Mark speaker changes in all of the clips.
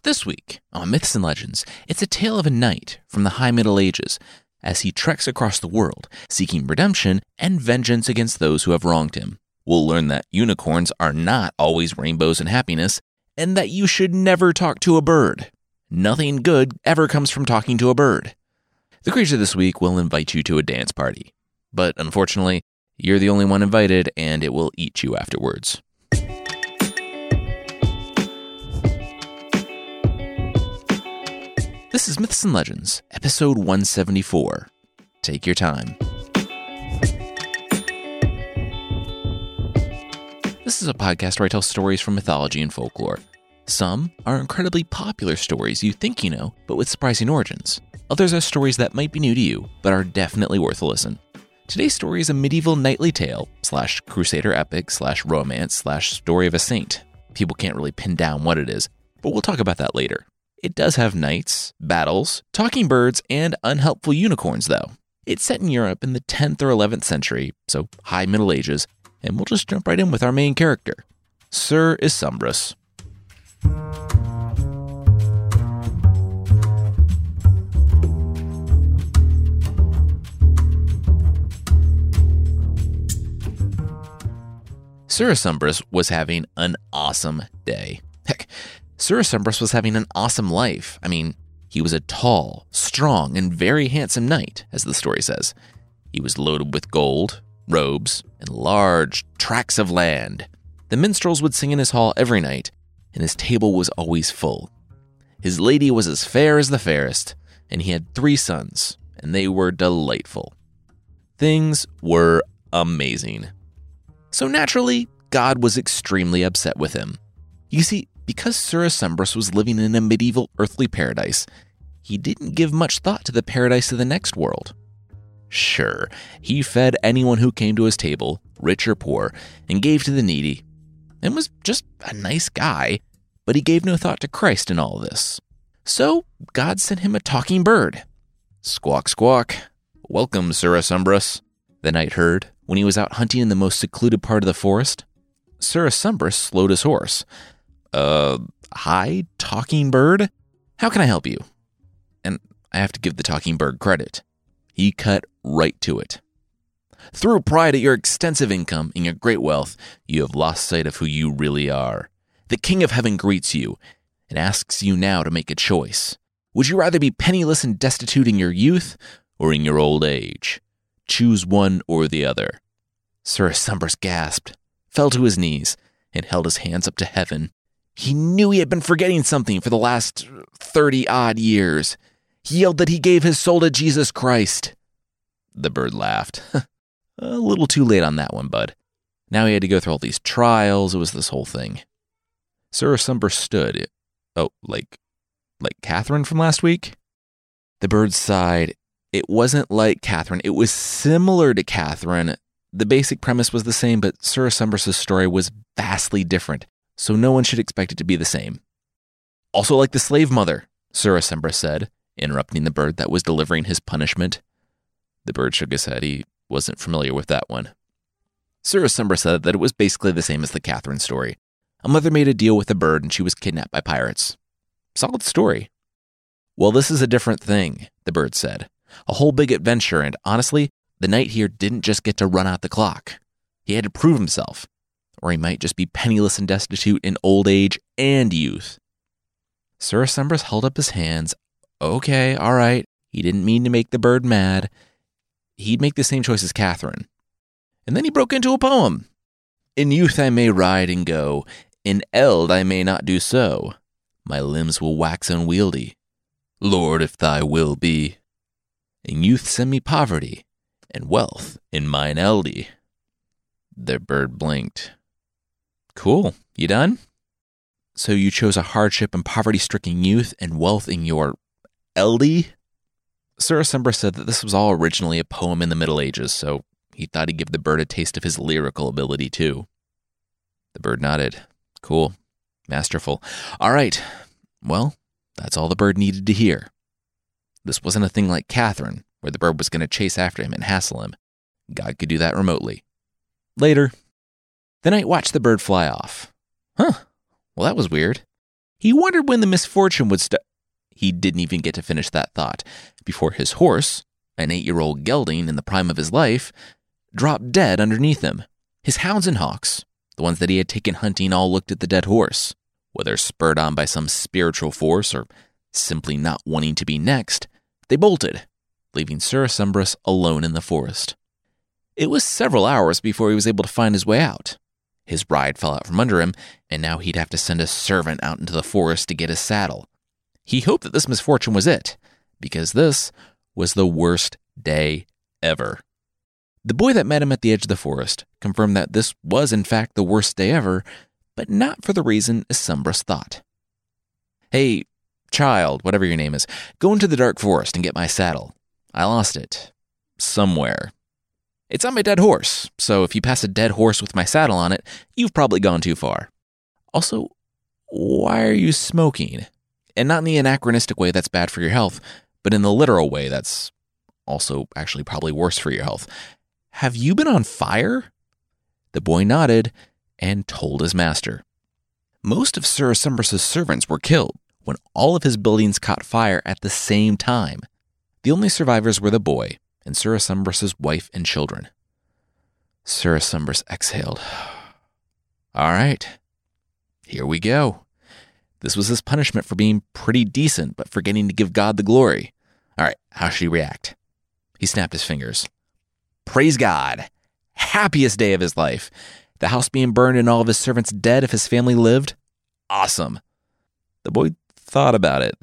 Speaker 1: This week on Myths and Legends, it's a tale of a knight from the High Middle Ages as he treks across the world, seeking redemption and vengeance against those who have wronged him. We'll learn that unicorns are not always rainbows and happiness, and that you should never talk to a bird. Nothing good ever comes from talking to a bird. The creature this week will invite you to a dance party, but unfortunately, you're the only one invited, and it will eat you afterwards. This is Myths and Legends, episode 174. Take your time. This is a podcast where I tell stories from mythology and folklore. Some are incredibly popular stories you think you know, but with surprising origins. Others are stories that might be new to you, but are definitely worth a listen. Today's story is a medieval knightly tale, / crusader epic, / romance, / story of a saint. People can't really pin down what it is, but we'll talk about that later. It does have knights, battles, talking birds, and unhelpful unicorns, though. It's set in Europe in the 10th or 11th century, so High Middle Ages, and we'll just jump right in with our main character, Sir Isumbras. Sir Isumbras was having an awesome day. Heck, Sir Isumbras was having an awesome life. I mean, he was a tall, strong, and very handsome knight, as the story says. He was loaded with gold, robes, and large tracts of land. The minstrels would sing in his hall every night, and his table was always full. His lady was as fair as the fairest, and he had 3 sons, and they were delightful. Things were amazing. So naturally, God was extremely upset with him. You see, because Sir Isumbras was living in a medieval earthly paradise, he didn't give much thought to the paradise of the next world. Sure, he fed anyone who came to his table, rich or poor, and gave to the needy, and was just a nice guy, but he gave no thought to Christ in all this. So God sent him a talking bird. Squawk, squawk. Welcome, Sir Isumbras, the knight heard when he was out hunting in the most secluded part of the forest. Sir Isumbras slowed his horse. Hi, talking bird? How can I help you? And I have to give the talking bird credit. He cut right to it. Through pride at your extensive income and your great wealth, you have lost sight of who you really are. The King of Heaven greets you and asks you now to make a choice. Would you rather be penniless and destitute in your youth or in your old age? Choose one or the other. Sir Isumbras gasped, fell to his knees, and held his hands up to heaven. He knew he had been forgetting something for the last 30-odd years. He yelled that he gave his soul to Jesus Christ. The bird laughed. A little too late on that one, bud. Now he had to go through all these trials. It was this whole thing. Sir Isumbras stood. Oh, like Catherine from last week? The bird sighed. It wasn't like Catherine. It was similar to Catherine. The basic premise was the same, but Sir Isumbras' story was vastly different, so no one should expect it to be the same. Also like the slave mother, Sir Isumbras said, interrupting the bird that was delivering his punishment. The bird shook his head. He wasn't familiar with that one. Sir Isumbras said that it was basically the same as the Catherine story. A mother made a deal with a bird and she was kidnapped by pirates. Solid story. Well, this is a different thing, the bird said. A whole big adventure, and honestly, the knight here didn't just get to run out the clock. He had to prove himself, or he might just be penniless and destitute in old age and youth. Sir Isumbras held up his hands. Okay, all right. He didn't mean to make the bird mad. He'd make the same choice as Catherine. And then he broke into a poem. In youth I may ride and go. In eld I may not do so. My limbs will wax unwieldy. Lord, if thy will be. In youth send me poverty, and wealth in mine eldy. The bird blinked. Cool. You done? So you chose a hardship and poverty-stricken youth and wealth in your eldy? Sir Isumbras said that this was all originally a poem in the Middle Ages, so he thought he'd give the bird a taste of his lyrical ability too. The bird nodded. Cool. Masterful. All right. Well, that's all the bird needed to hear. This wasn't a thing like Catherine, where the bird was going to chase after him and hassle him. God could do that remotely. Later. The knight watched the bird fly off. Huh. Well, that was weird. He wondered when the misfortune would stop. He didn't even get to finish that thought before his horse, an 8-year-old gelding in the prime of his life, dropped dead underneath him. His hounds and hawks, the ones that he had taken hunting, all looked at the dead horse. Whether spurred on by some spiritual force or simply not wanting to be next, they bolted, leaving Surasembras alone in the forest. It was several hours before he was able to find his way out. His bride fell out from under him, and now he'd have to send a servant out into the forest to get his saddle. He hoped that this misfortune was it, because this was the worst day ever. The boy that met him at the edge of the forest confirmed that this was in fact the worst day ever, but not for the reason Esembras thought. "Hey, child, whatever your name is, go into the dark forest and get my saddle. I lost it. Somewhere. It's on my dead horse, so if you pass a dead horse with my saddle on it, you've probably gone too far. Also, why are you smoking? And not in the anachronistic way that's bad for your health, but in the literal way that's also actually probably worse for your health. Have you been on fire?" The boy nodded and told his master. Most of Surasembras' servants were killed when all of his buildings caught fire at the same time. The only survivors were the boy and Surasembras' wife and children. Surasembras exhaled. All right, here we go. This was his punishment for being pretty decent, but forgetting to give God the glory. All right, how should he react? He snapped his fingers. Praise God. Happiest day of his life. The house being burned and all of his servants dead if his family lived. Awesome. The boy thought about it.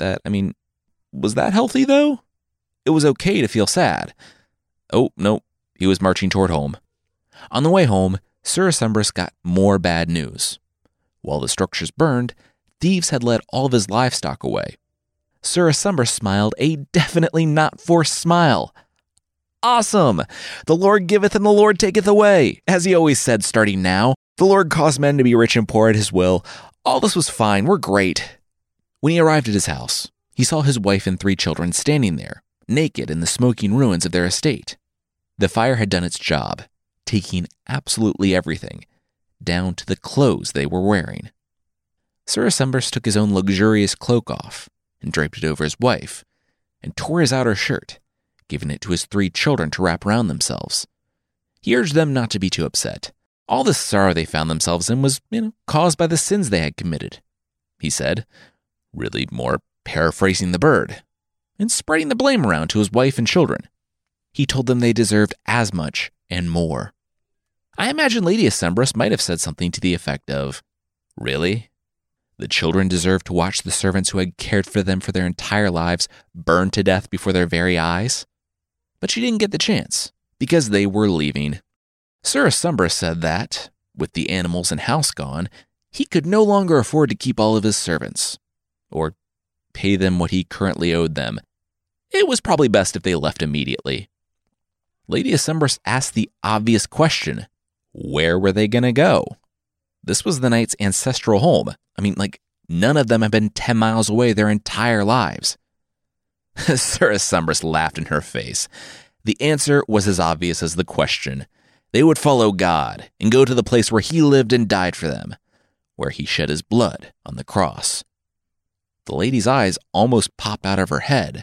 Speaker 1: Was that healthy, though? It was okay to feel sad. Oh, no, he was marching toward home. On the way home, Surasembras got more bad news. While the structures burned, thieves had led all of his livestock away. Surasembras smiled a definitely not forced smile. Awesome! The Lord giveth and the Lord taketh away. As he always said starting now, the Lord caused men to be rich and poor at his will. All this was fine, we're great. When he arrived at his house, he saw his wife and 3 children standing there, naked in the smoking ruins of their estate. The fire had done its job, taking absolutely everything, down to the clothes they were wearing. Surasembras took his own luxurious cloak off and draped it over his wife, and tore his outer shirt, giving it to his 3 children to wrap around themselves. He urged them not to be too upset. All the sorrow they found themselves in was, caused by the sins they had committed, he said, really more paraphrasing the bird, and spreading the blame around to his wife and children. He told them they deserved as much and more. I imagine Lady Esembras might have said something to the effect of, "Really? The children deserve to watch the servants who had cared for them for their entire lives burn to death before their very eyes?" But she didn't get the chance, because they were leaving. Surasembras said that, with the animals and house gone, he could no longer afford to keep all of his servants, or pay them what he currently owed them. It was probably best if they left immediately. Lady Esembras asked the obvious question, where were they going to go? This was the knight's ancestral home. None of them had been 10 miles away their entire lives. Surasembras laughed in her face. The answer was as obvious as the question. They would follow God and go to the place where he lived and died for them, where he shed his blood on the cross. The lady's eyes almost popped out of her head.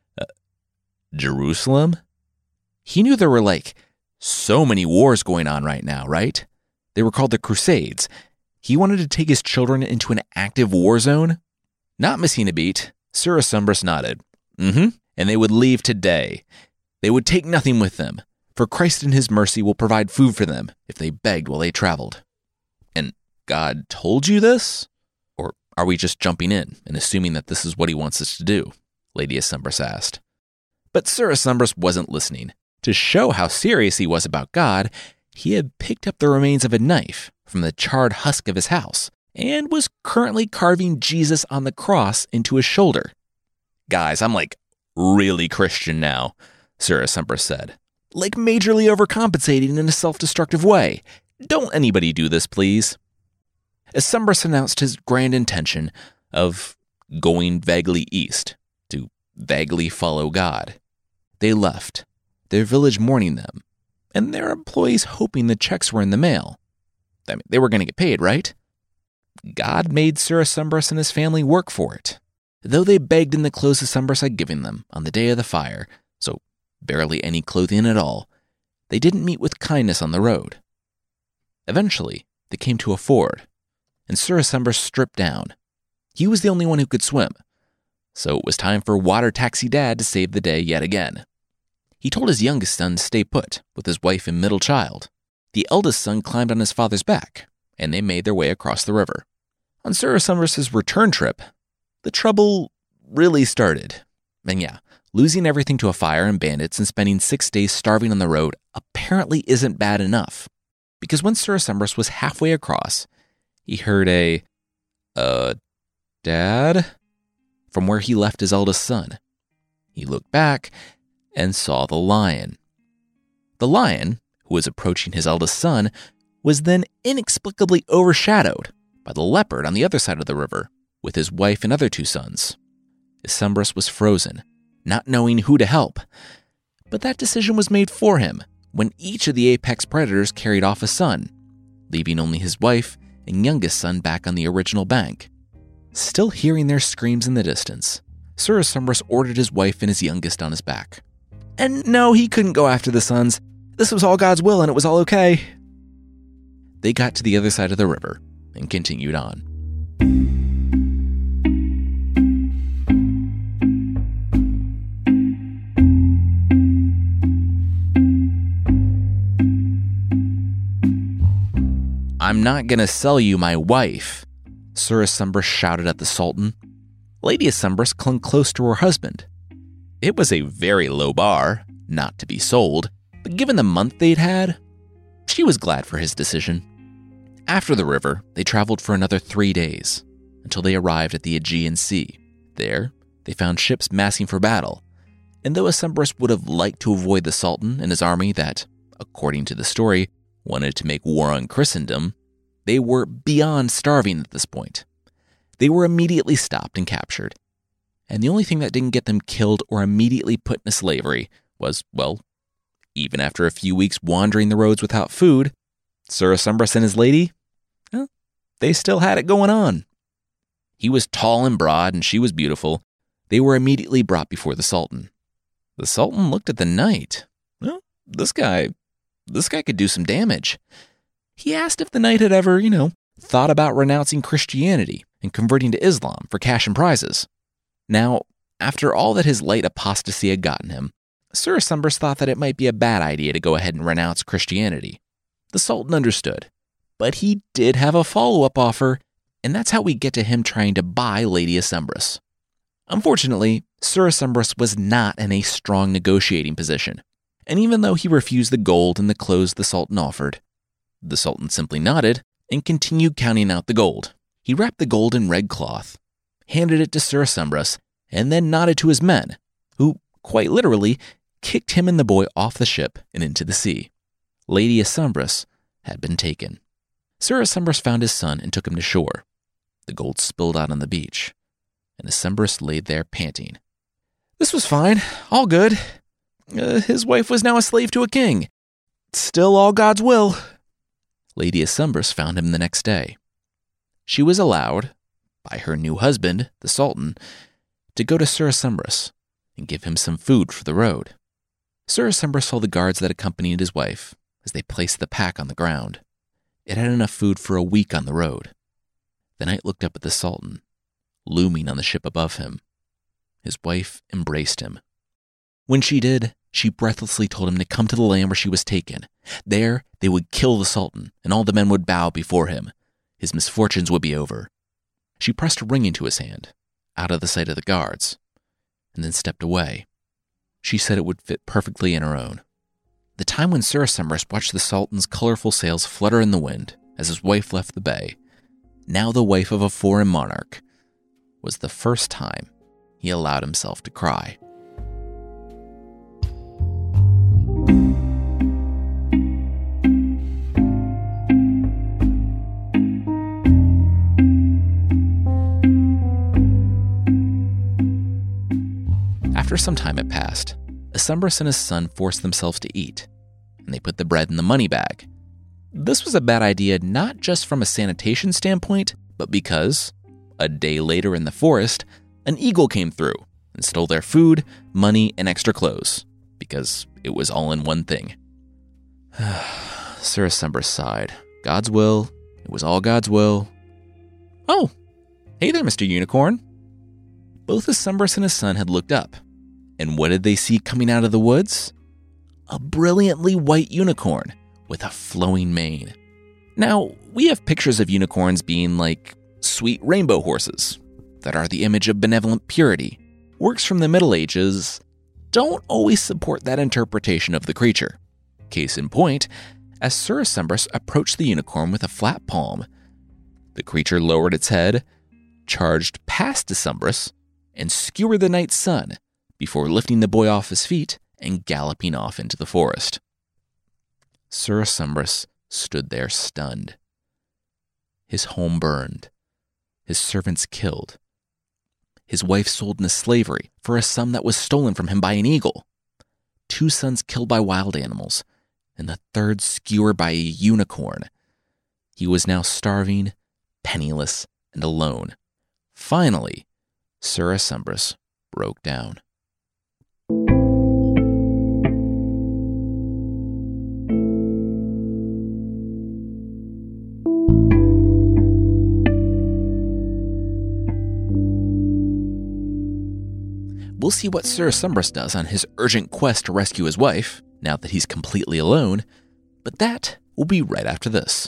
Speaker 1: Jerusalem? He knew there were so many wars going on right now, right? They were called the Crusades. He wanted to take his children into an active war zone? Not missing a beat, Surasembras nodded. And they would leave today. They would take nothing with them, for Christ in his mercy will provide food for them if they begged while they traveled. And God told you this? Or are we just jumping in and assuming that this is what he wants us to do? Lady Esembras asked. But Surasembras wasn't listening. To show how serious he was about God, he had picked up the remains of a knife from the charred husk of his house and was currently carving Jesus on the cross into his shoulder. Guys, I'm really Christian now, Surasembras said. Majorly overcompensating in a self-destructive way. Don't anybody do this, please. Esembras announced his grand intention of going vaguely east to vaguely follow God. They left, their village mourning them, and their employees hoping the checks were in the mail. They were going to get paid, right? God made Surasembras and his family work for it. Though they begged in the clothes Esembras had given them on the day of the fire, so barely any clothing at all, they didn't meet with kindness on the road. Eventually, they came to a ford, and Surasembras stripped down. He was the only one who could swim, so it was time for Water Taxi Dad to save the day yet again. He told his youngest son to stay put with his wife and middle child. The eldest son climbed on his father's back, and they made their way across the river. On Surasembras' return trip, the trouble really started. And yeah, losing everything to a fire and bandits and spending 6 days starving on the road apparently isn't bad enough. Because when Surasembras was halfway across, he heard a, Dad? From where he left his eldest son. He looked back and saw the lion. The lion, who was approaching his eldest son, was then inexplicably overshadowed by the leopard on the other side of the river, with his wife and other 2 sons. Esembras was frozen, not knowing who to help. But that decision was made for him when each of the apex predators carried off a son, leaving only his wife and youngest son back on the original bank. Still hearing their screams in the distance, Surasembras ordered his wife and his youngest on his back. And no, he couldn't go after the sons. This was all God's will and it was all okay. They got to the other side of the river and continued on. "I'm not gonna sell you my wife," Surasembras shouted at the Sultan. Lady Esembras clung close to her husband. It was a very low bar, not to be sold, but given the month they'd had, she was glad for his decision. After the river, they traveled for another 3 days, until they arrived at the Aegean Sea. There, they found ships massing for battle, and though Esembras would have liked to avoid the Sultan and his army that, according to the story, wanted to make war on Christendom, they were beyond starving at this point. They were immediately stopped and captured. And the only thing that didn't get them killed or immediately put into slavery was, well, even after a few weeks wandering the roads without food, Surasembras and his lady, they still had it going on. He was tall and broad and she was beautiful. They were immediately brought before the Sultan. The Sultan looked at the knight. Well, this guy could do some damage. He asked if the knight had ever, thought about renouncing Christianity and converting to Islam for cash and prizes. Now, after all that his light apostasy had gotten him, Surasembras thought that it might be a bad idea to go ahead and renounce Christianity. The Sultan understood, but he did have a follow-up offer, and that's how we get to him trying to buy Lady Esembras. Unfortunately, Surasembras was not in a strong negotiating position, and even though he refused the gold and the clothes the Sultan offered, the Sultan simply nodded and continued counting out the gold. He wrapped the gold in red cloth, handed it to Surasembras, and then nodded to his men, who, quite literally, kicked him and the boy off the ship and into the sea. Lady Esembras had been taken. Surasembras found his son and took him to shore. The gold spilled out on the beach, and Esembras laid there panting. This was fine, all good. His wife was now a slave to a king. Still all God's will. Lady Esembras found him the next day. She was allowed, by her new husband, the Sultan, to go to Surasembras and give him some food for the road. Surasembras saw the guards that accompanied his wife as they placed the pack on the ground. It had enough food for a week on the road. The knight looked up at the Sultan, looming on the ship above him. His wife embraced him. When she did, she breathlessly told him to come to the land where she was taken. There, they would kill the Sultan, and all the men would bow before him. His misfortunes would be over. She pressed a ring into his hand, out of the sight of the guards, and then stepped away. She said it would fit perfectly in her own. The time when Surasembras watched the Sultan's colorful sails flutter in the wind as his wife left the bay, now the wife of a foreign monarch, was the first time he allowed himself to cry. After some time had passed, Esembras and his son forced themselves to eat, and they put the bread in the money bag. This was a bad idea not just from a sanitation standpoint, but because, a day later in the forest, an eagle came through and stole their food, money, and extra clothes, because it was all in one thing. Surasembra sighed. God's will. It was all God's will. Oh, hey there, Mr. Unicorn. Both Asumbrus and his son had looked up, and what did they see coming out of the woods? A brilliantly white unicorn with a flowing mane. Now, we have pictures of unicorns being like sweet rainbow horses that are the image of benevolent purity. Works from the Middle Ages don't always support that interpretation of the creature. Case in point, as Surasembra approached the unicorn with a flat palm, the creature lowered its head, charged past Asumbrus, and skewered the knight's son before lifting the boy off his feet and galloping off into the forest. Surasembra stood there stunned. His home burned, his servants killed, his wife sold into slavery for a sum that was stolen from him by an eagle, 2 sons killed by wild animals, and the 3rd skewered by a unicorn. He was now starving, penniless, and alone. Finally, Surasembra broke down. We'll see what Surasembra does on his urgent quest to rescue his wife, now that he's completely alone, but that will be right after this.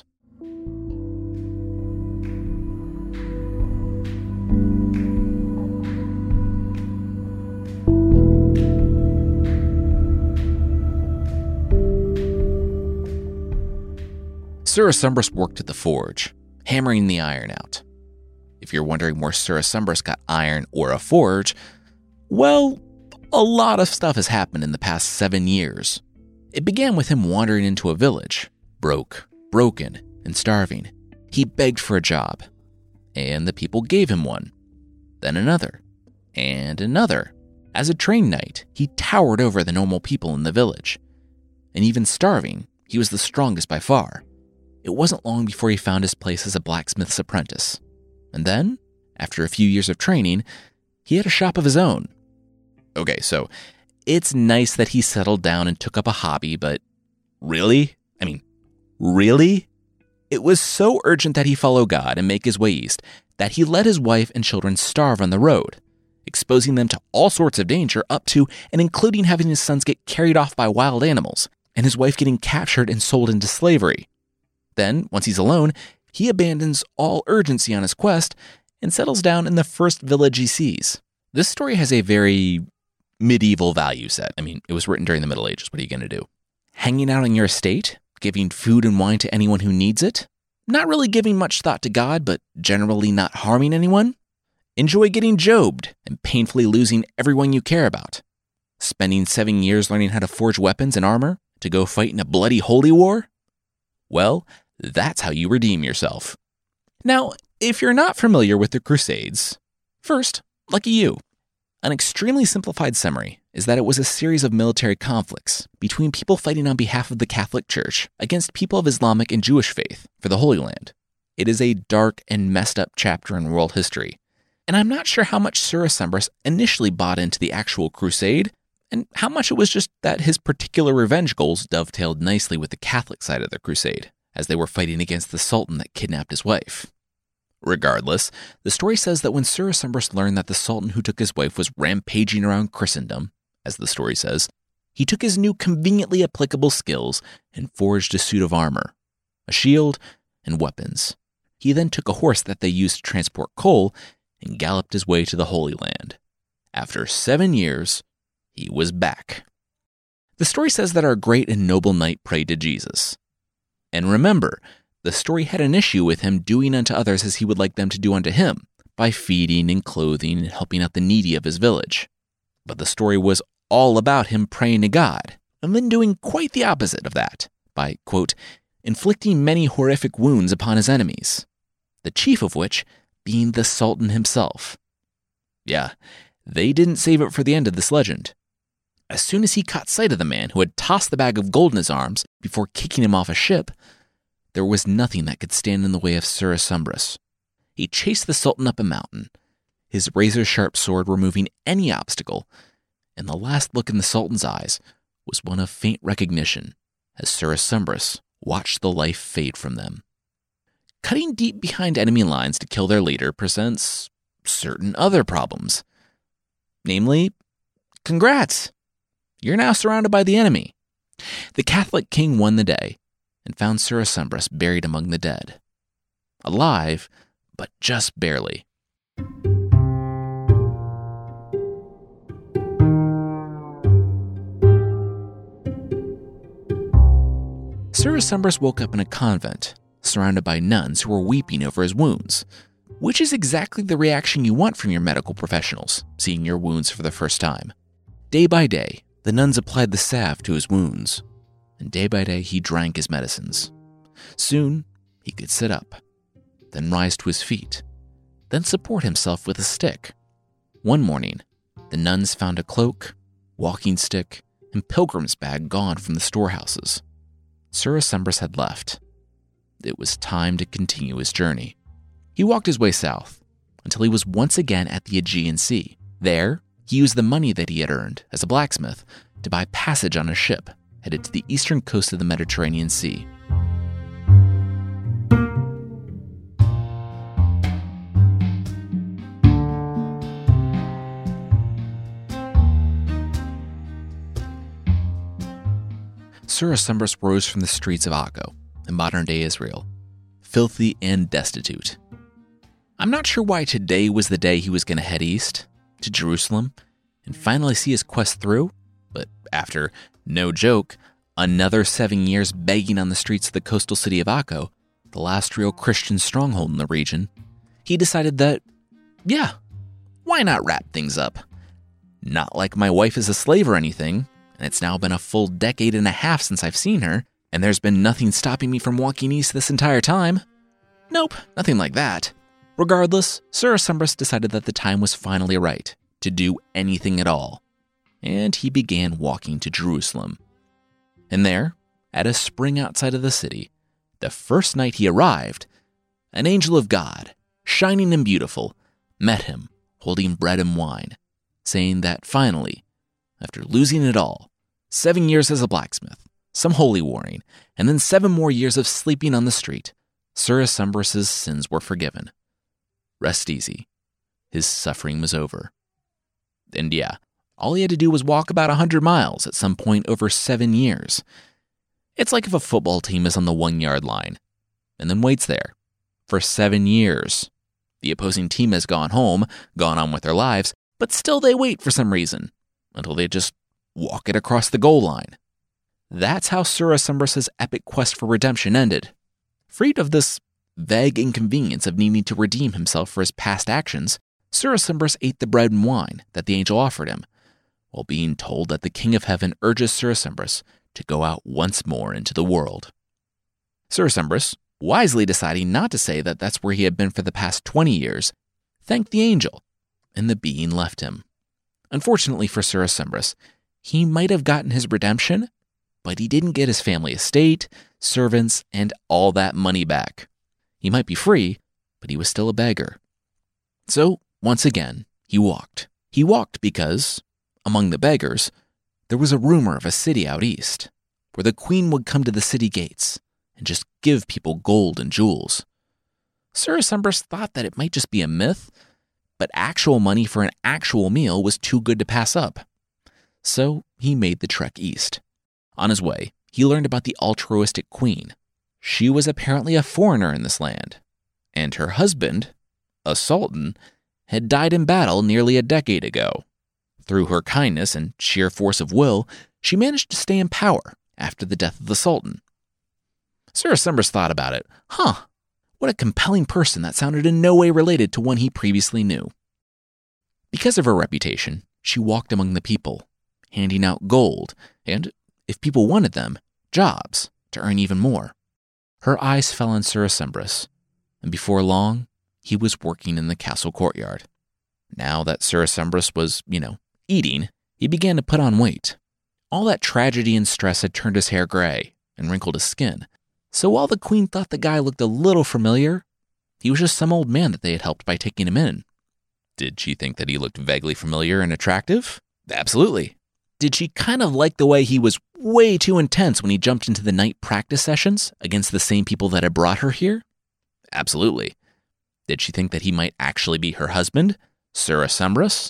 Speaker 1: Surasembra worked at the forge, hammering the iron out. If you're wondering where Surasembra got iron or a forge, well, a lot of stuff has happened in the past 7 years. It began with him wandering into a village, broken, and starving. He begged for a job, and the people gave him one. Then another, and another. As a trained knight, he towered over the normal people in the village. And even starving, he was the strongest by far. It wasn't long before he found his place as a blacksmith's apprentice. And then, after a few years of training, he had a shop of his own. Okay, so it's nice that he settled down and took up a hobby, but really? Really? It was so urgent that he follow God and make his way east that he let his wife and children starve on the road, exposing them to all sorts of danger up to and including having his sons get carried off by wild animals and his wife getting captured and sold into slavery. Then, once he's alone, he abandons all urgency on his quest and settles down in the first village he sees. This story has a very medieval value set. It was written during the Middle Ages. What are you going to do? Hanging out on your estate? Giving food and wine to anyone who needs it? Not really giving much thought to God, but generally not harming anyone? Enjoy getting jobbed and painfully losing everyone you care about? Spending 7 years learning how to forge weapons and armor to go fight in a bloody holy war? Well, that's how you redeem yourself. Now, if you're not familiar with the Crusades, first, lucky you. An extremely simplified summary is that it was a series of military conflicts between people fighting on behalf of the Catholic Church against people of Islamic and Jewish faith for the Holy Land. It is a dark and messed up chapter in world history, and I'm not sure how much Surasembra initially bought into the actual crusade, and how much it was just that his particular revenge goals dovetailed nicely with the Catholic side of the crusade, as they were fighting against the Sultan that kidnapped his wife. Regardless, the story says that when Surasembra learned that the Sultan who took his wife was rampaging around Christendom, as the story says, he took his new conveniently applicable skills and forged a suit of armor, a shield, and weapons. He then took a horse that they used to transport coal and galloped his way to the Holy Land. After 7 years, he was back. The story says that our great and noble knight prayed to Jesus. And remember, the story had an issue with him doing unto others as he would like them to do unto him, by feeding and clothing and helping out the needy of his village. But the story was all about him praying to God, and then doing quite the opposite of that, by, quote, inflicting many horrific wounds upon his enemies, the chief of which being the Sultan himself. Yeah, they didn't save it for the end of this legend. As soon as he caught sight of the man who had tossed the bag of gold in his arms before kicking him off a ship, there was nothing that could stand in the way of Surasembra. he chased the Sultan up a mountain, his razor-sharp sword removing any obstacle, and the last look in the Sultan's eyes was one of faint recognition as Surasembris watched the life fade from them. Cutting deep behind enemy lines to kill their leader presents certain other problems. Namely, congrats! You're now surrounded by the enemy. The Catholic king won the day and found Surasembris buried among the dead. Alive, but just barely. Surasembris woke up in a convent, surrounded by nuns who were weeping over his wounds, which is exactly the reaction you want from your medical professionals, seeing your wounds for the first time. Day by day, the nuns applied the salve to his wounds, and day by day he drank his medicines. Soon, he could sit up, then rise to his feet, then support himself with a stick. One morning, the nuns found a cloak, walking stick, and pilgrim's bag gone from the storehouses. Surasembris had left. It was time to continue his journey. He walked his way south until he was once again at the Aegean Sea. There, he used the money that he had earned as a blacksmith to buy passage on a ship headed to the eastern coast of the Mediterranean Sea. Surasembris rose from the streets of Akko in modern-day Israel, filthy and destitute. I'm not sure why today was the day he was going to head east, to Jerusalem, and finally see his quest through, but after, no joke, another 7 years begging on the streets of the coastal city of Akko, the last real Christian stronghold in the region, he decided that, yeah, why not wrap things up? Not like my wife is a slave or anything, and it's now been a full decade and a half since I've seen her, and there's been nothing stopping me from walking east this entire time. Nope, nothing like that. Regardless, Surasembris decided that the time was finally right to do anything at all, and he began walking to Jerusalem. And there, at a spring outside of the city, the first night he arrived, an angel of God, shining and beautiful, met him, holding bread and wine, saying that finally, after losing it all, 7 years as a blacksmith, some holy warring, and then 7 more years of sleeping on the street, Surasembris' sins were forgiven. Rest easy. His suffering was over. And yeah, all he had to do was walk about 100 miles at some point over 7 years. It's like if a football team is on the 1-yard line and then waits there for 7 years. The opposing team has gone home, gone on with their lives, but still they wait for some reason until they just walk it across the goal line. That's how Surasembris' epic quest for redemption ended. Freed of this vague inconvenience of needing to redeem himself for his past actions, Surasembris ate the bread and wine that the angel offered him, while being told that the King of Heaven urges Surasembris to go out once more into the world. Surasembris, wisely deciding not to say that that's where he had been for the past 20 years, thanked the angel, and the being left him. Unfortunately for Surasembris, he might have gotten his redemption, but he didn't get his family estate, servants, and all that money back. He might be free, but he was still a beggar. So, once again, he walked. He walked because, among the beggars, there was a rumor of a city out east, where the queen would come to the city gates and just give people gold and jewels. Surasembris thought that it might just be a myth, but actual money for an actual meal was too good to pass up. So he made the trek east. On his way, he learned about the altruistic queen. She was apparently a foreigner in this land, and her husband, a sultan, had died in battle nearly a decade ago. Through her kindness and sheer force of will, she managed to stay in power after the death of the sultan. Surasembris thought about it. What a compelling person that sounded in no way related to one he previously knew. Because of her reputation, she walked among the people, handing out gold and, if people wanted them, jobs to earn even more. Her eyes fell on Surasembris, and before long, he was working in the castle courtyard. Now that Surasembris was, eating, he began to put on weight. All that tragedy and stress had turned his hair gray and wrinkled his skin. So while the queen thought the guy looked a little familiar, He was just some old man that they had helped by taking him in. Did she think that he looked vaguely familiar and attractive? Absolutely. Did she kind of like the way he was way too intense when he jumped into the night practice sessions against the same people that had brought her here? Absolutely. Did she think that he might actually be her husband, Sir Asumbrus?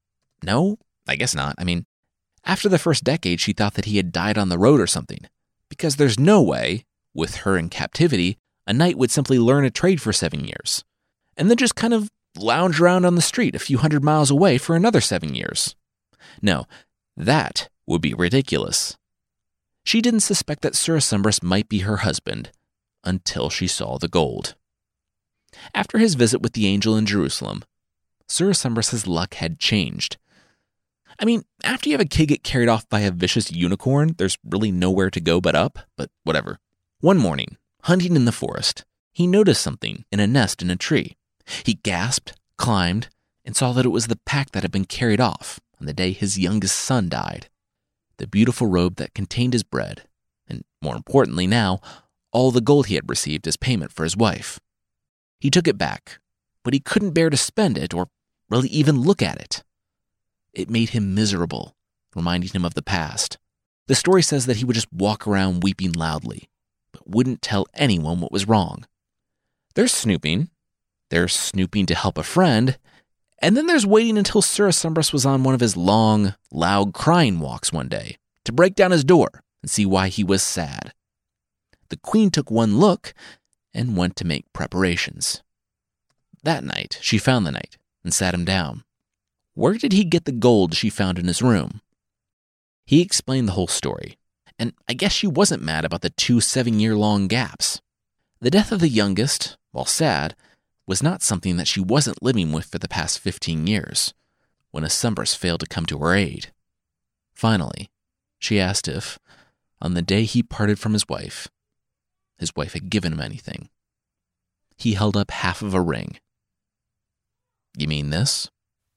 Speaker 1: No, I guess not. I mean, after the first decade, she thought that he had died on the road or something. Because there's no way, with her in captivity, a knight would simply learn a trade for 7 years, and then just kind of lounge around on the street a few hundred miles away for another 7 years. No, that would be ridiculous. She didn't suspect that Sir Asumbrus might be her husband until she saw the gold. After his visit with the angel in Jerusalem, Sir Asumbrus's luck had changed. I mean, after you have a kid get carried off by a vicious unicorn, there's really nowhere to go but up, but whatever. One morning, hunting in the forest, he noticed something in a nest in a tree. He gasped, climbed, and saw that it was the pack that had been carried off on the day his youngest son died. The beautiful robe that contained his bread, and more importantly now, all the gold he had received as payment for his wife. He took it back, but he couldn't bear to spend it or really even look at it. It made him miserable, reminding him of the past. The story says that he would just walk around weeping loudly, but wouldn't tell anyone what was wrong. There's snooping. There's snooping to help a friend. And then there's waiting until Sir Asumbrus was on one of his long, loud crying walks one day to break down his door and see why he was sad. The queen took one look and went to make preparations. That night, she found the knight and sat him down. Where did he get the gold she found in his room? He explained the whole story, and I guess she wasn't mad about the 2 7-year-long gaps. The death of the youngest, while sad, was not something that she wasn't living with for the past 15 years, when Asumbrus failed to come to her aid. Finally, she asked if, on the day he parted from his wife had given him anything. He held up half of a ring. You mean this?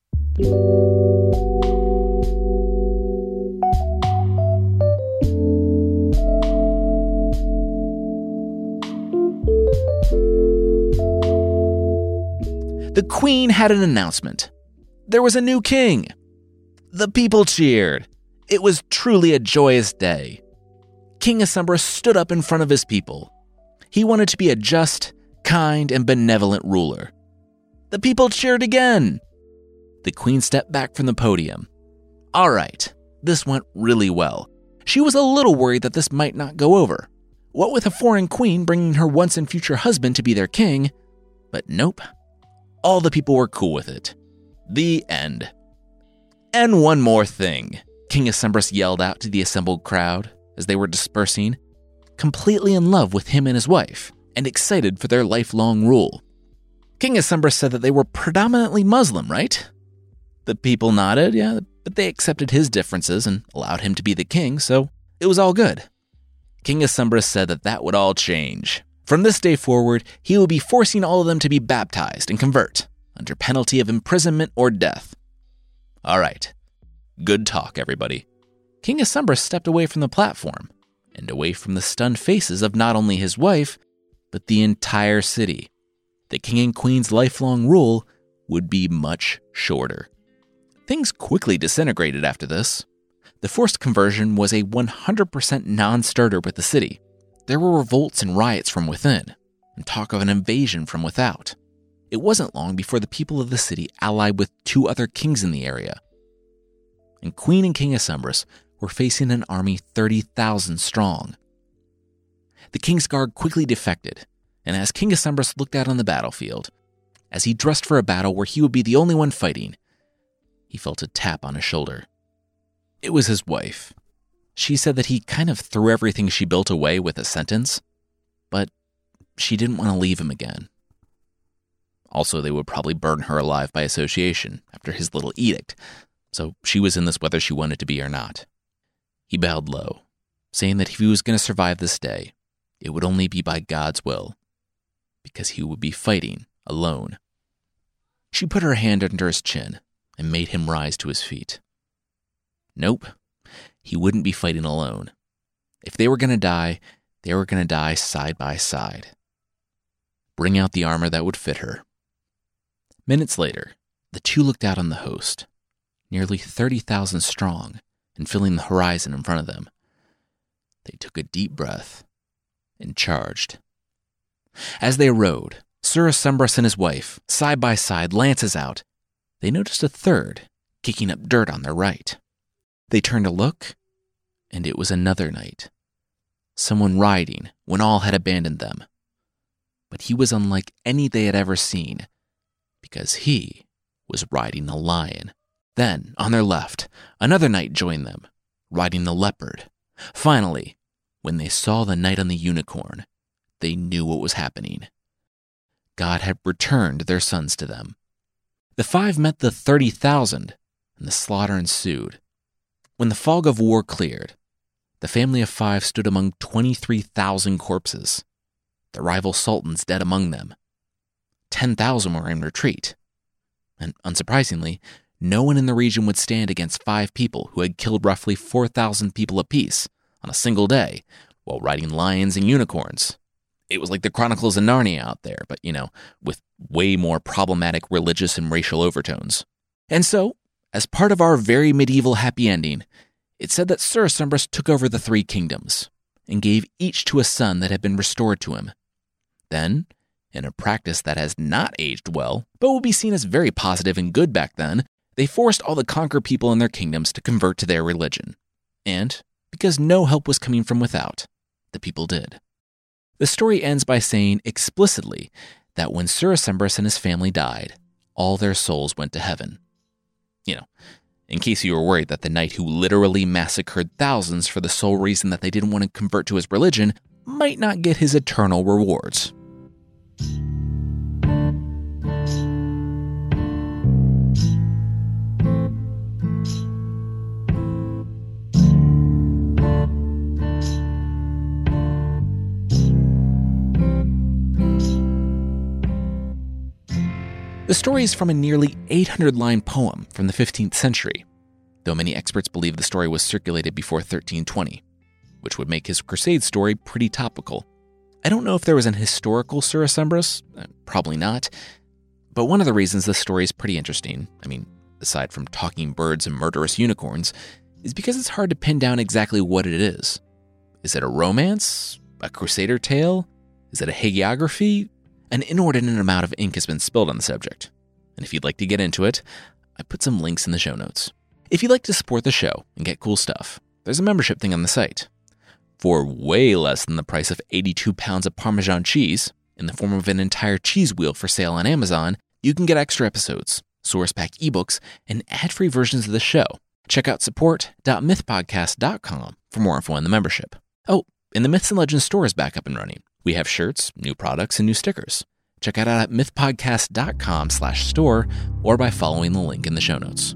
Speaker 1: The queen had an announcement. There was a new king. The people cheered. It was truly a joyous day. King Asumbrus stood up in front of his people. He wanted to be a just, kind, and benevolent ruler. The people cheered again. The queen stepped back from the podium. All right, this went really well. She was a little worried that this might not go over. What with a foreign queen bringing her once and future husband to be their king? But nope. All the people were cool with it. The end. And one more thing, King Asumbrus yelled out to the assembled crowd as they were dispersing, completely in love with him and his wife, and excited for their lifelong rule. King Asumbrus said that they were predominantly Muslim, right? The people nodded, yeah, but they accepted his differences and allowed him to be the king, so it was all good. King Asumbrus said that that would all change. From this day forward, he would be forcing all of them to be baptized and convert, under penalty of imprisonment or death. All right, good talk, everybody. King Asumbrus stepped away from the platform, and away from the stunned faces of not only his wife, but the entire city. The king and queen's lifelong rule would be much shorter. Things quickly disintegrated after this. The forced conversion was a 100% non-starter with the city. There were revolts and riots from within, and talk of an invasion from without. It wasn't long before the people of the city allied with 2 other kings in the area. And Queen and King Asumbrus were facing an army 30,000 strong. The king's guard quickly defected, and as King Asumbrus looked out on the battlefield, as he dressed for a battle where he would be the only one fighting, he felt a tap on his shoulder. It was his wife. She said that he kind of threw everything she built away with a sentence, but she didn't want to leave him again. Also, they would probably burn her alive by association after his little edict, so she was in this whether she wanted to be or not. He bowed low, saying that if he was going to survive this day, it would only be by God's will, because he would be fighting alone. She put her hand under his chin and made him rise to his feet. Nope, he wouldn't be fighting alone. If they were going to die, they were going to die side by side. bring out the armor that would fit her. Minutes later, the two looked out on the host, nearly 30,000 strong and filling the horizon in front of them. They took a deep breath and charged. As they rode, Surasembras and his wife, side by side, lances out, they noticed a third kicking up dirt on their right. They turned to look, and it was another knight. Someone riding when all had abandoned them. But he was unlike any they had ever seen, because he was riding a lion. Then, on their left, another knight joined them, riding the leopard. Finally, when they saw the knight on the unicorn, they knew what was happening. God had returned their sons to them. The five met the 30,000, and the slaughter ensued. When the fog of war cleared, the family of five stood among 23,000 corpses, the rival sultans dead among them. 10,000 were in retreat. And unsurprisingly, no one in the region would stand against five people who had killed roughly 4,000 people apiece on a single day while riding lions and unicorns. It was like the Chronicles of Narnia out there, but, with way more problematic religious and racial overtones. And so, as part of our very medieval happy ending, it said that Surasembras took over the three kingdoms and gave each to a son that had been restored to him. Then, in a practice that has not aged well, but will be seen as very positive and good back then, they forced all the conquered people in their kingdoms to convert to their religion. And, because no help was coming from without, the people did. The story ends by saying explicitly that when Surasembras and his family died, all their souls went to heaven. In case you were worried that the knight who literally massacred thousands for the sole reason that they didn't want to convert to his religion might not get his eternal rewards. The story is from a nearly 800-line poem from the 15th century, though many experts believe the story was circulated before 1320, which would make his crusade story pretty topical. I don't know if there was an historical Surasembras, probably not, but one of the reasons this story is pretty interesting, aside from talking birds and murderous unicorns, is because it's hard to pin down exactly what it is. Is it a romance? A crusader tale? Is it a hagiography? An inordinate amount of ink has been spilled on the subject, and if you'd like to get into it, I put some links in the show notes. If you'd like to support the show and get cool stuff, there's a membership thing on the site. For way less than the price of 82 pounds of Parmesan cheese, in the form of an entire cheese wheel for sale on Amazon, you can get extra episodes, source pack ebooks, and ad-free versions of the show. Check out support.mythpodcast.com for more info on the membership. Oh, and the Myths and Legends store is back up and running. We have shirts, new products, and new stickers. Check it out at mythpodcast.com/store or by following the link in the show notes.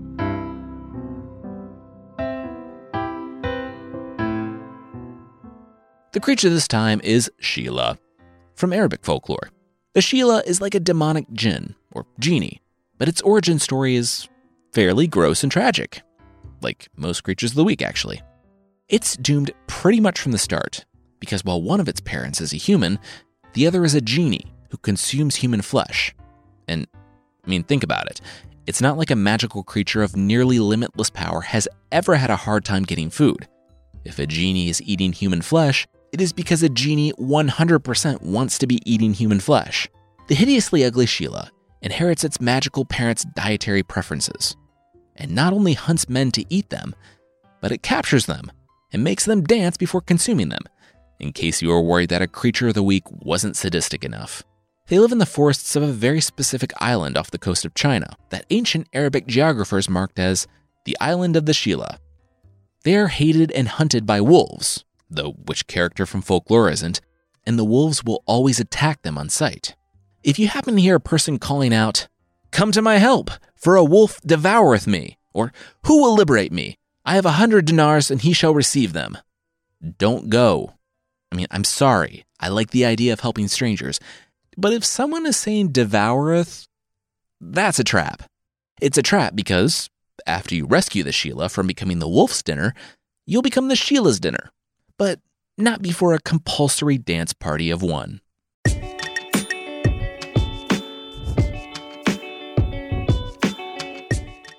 Speaker 1: The creature this time is Sheela, from Arabic folklore. The Sheela is like a demonic jinn, or genie, but its origin story is fairly gross and tragic. Like most creatures of the week, actually. It's doomed pretty much from the start, because while one of its parents is a human, the other is a genie who consumes human flesh. And, think about it. It's not like a magical creature of nearly limitless power has ever had a hard time getting food. If a genie is eating human flesh, it is because a genie 100% wants to be eating human flesh. The hideously ugly Sheela inherits its magical parents' dietary preferences, and not only hunts men to eat them, but it captures them and makes them dance before consuming them, in case you were worried that a creature of the week wasn't sadistic enough. They live in the forests of a very specific island off the coast of China that ancient Arabic geographers marked as the Island of the Sheela. They are hated and hunted by wolves, though which character from folklore isn't, and the wolves will always attack them on sight. If you happen to hear a person calling out, "Come to my help, for a wolf devoureth me," or "Who will liberate me? I have 100 dinars and he shall receive them," don't go. I'm sorry. I like the idea of helping strangers, but if someone is saying devoureth, that's a trap. It's a trap because after you rescue the Sheela from becoming the wolf's dinner, you'll become the Sheela's dinner, but not before a compulsory dance party of one.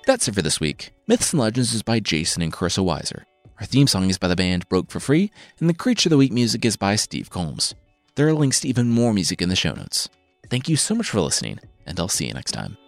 Speaker 1: That's it for this week. Myths and Legends is by Jason and Carissa Weiser. Our theme song is by the band Broke for Free, and the Creature of the Week music is by Steve Combs. There are links to even more music in the show notes. Thank you so much for listening, and I'll see you next time.